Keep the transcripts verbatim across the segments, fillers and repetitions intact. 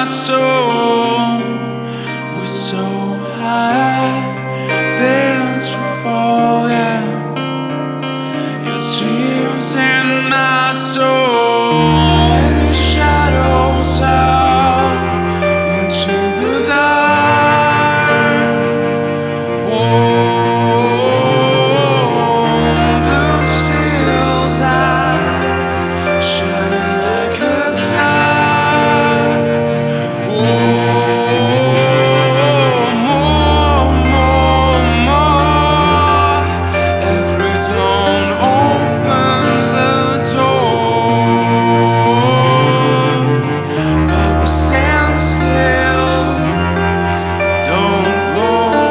soul. We're so high, then to fall, yeah. Your tears in my soul, and your shadows out into the dark. Oh, blue spills eyes shining like a stars. Oh, more, more, more. Every dawn open the doors, but we stand still. Don't go.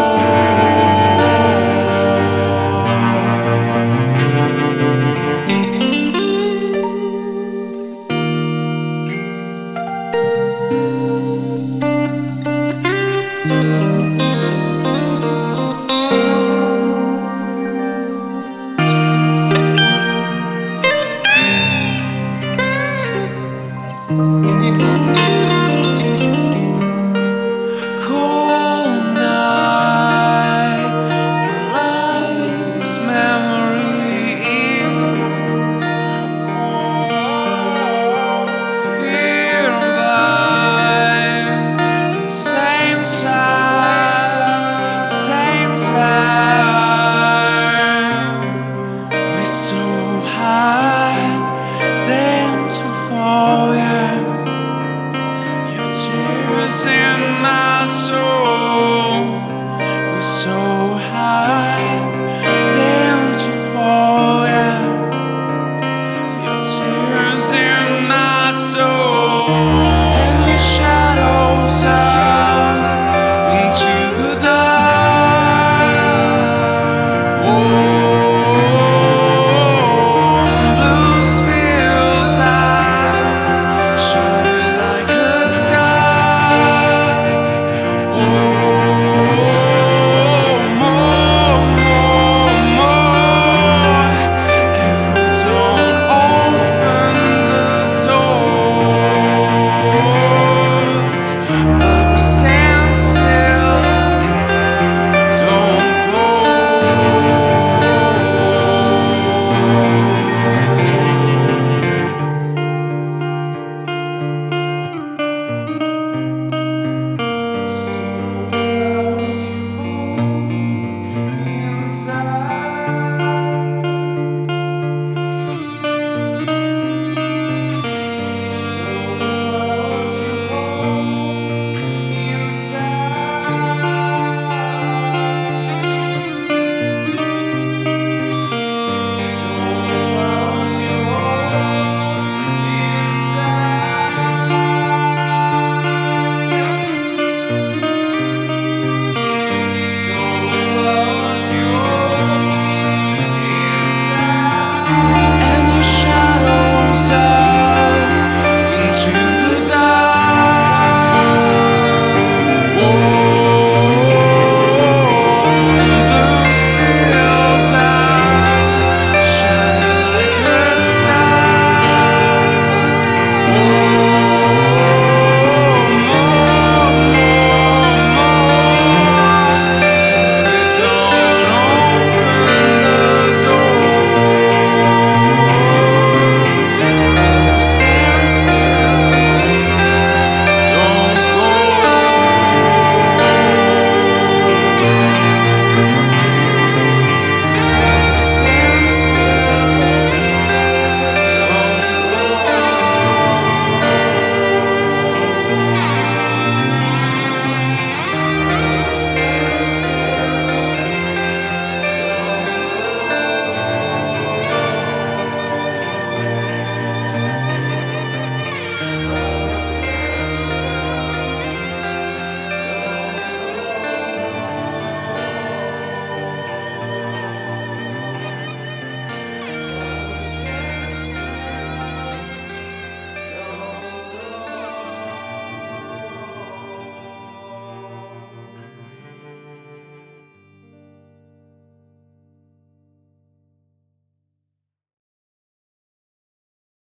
Cold night, the lightest memories. Oh, fear by the same time, same time. We're so high, then to fall, yeah. Your tears in